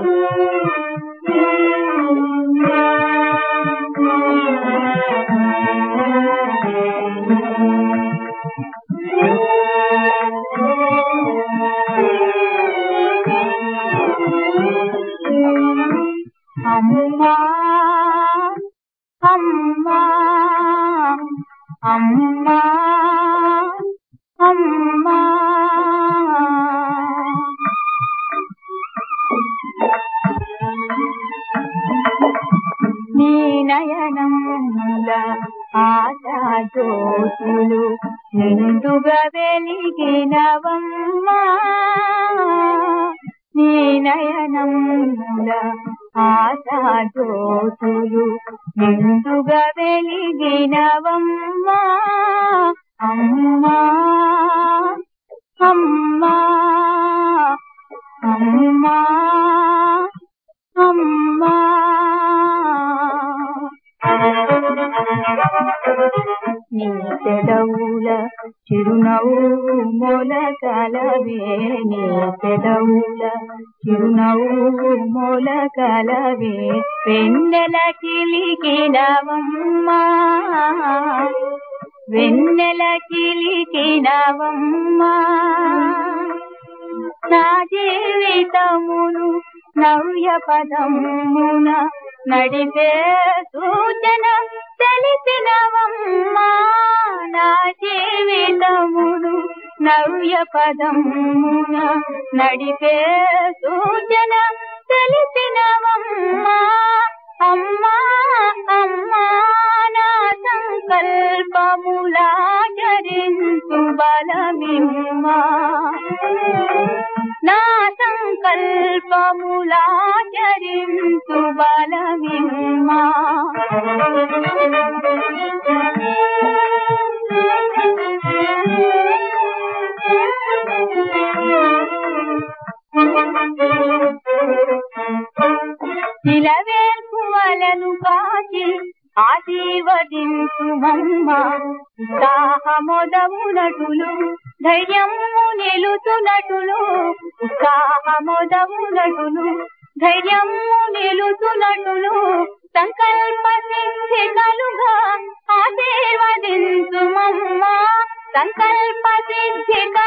అమ్మా అమ్మా అమ్మా అమ్మా నీ నయనముల ఆశా జ్యోతులు నిండుగా వెలిగినవమ్మా నీ నయనముల ఆశా జ్యోతులు నిండుగా వెలిగినవమ్మా అమ్మా అమ్మా అమ్మా అమ్మా నీ పెదవుల చిరునవ్వు మొలకలవే నీ పెదవుల చిరునవ్వు మొలకలవే వెన్నెల చిలికినవమ్మా వెన్నెల చిలికినవమ్మా నా జీవితమును నవ్య పదమున నడిపే సూచన తెలిపినవమ్మా నా జీవితమును నవ్య పదమున నడిపే సూచన తెలిపినవమ్మా అమ్మా అమ్మా నా సంకల్పములాచరించు బలమిమ్మా నా సంకల్పములాచరించు బలమిమ్మా నిలవేల్పు వలను కాచి ఆశీర్వదించుమమ్మా ఉత్సాహమొదమునటులు ధైర్యము నిలుచునటులు ఉత్సాహమొదమునటులు ధైర్యము నిలుచునటులు సంకల్ప సిద్ధి కలుగా ఆశీర్వదించుమమ్మా సంకల్ప సిద్ధి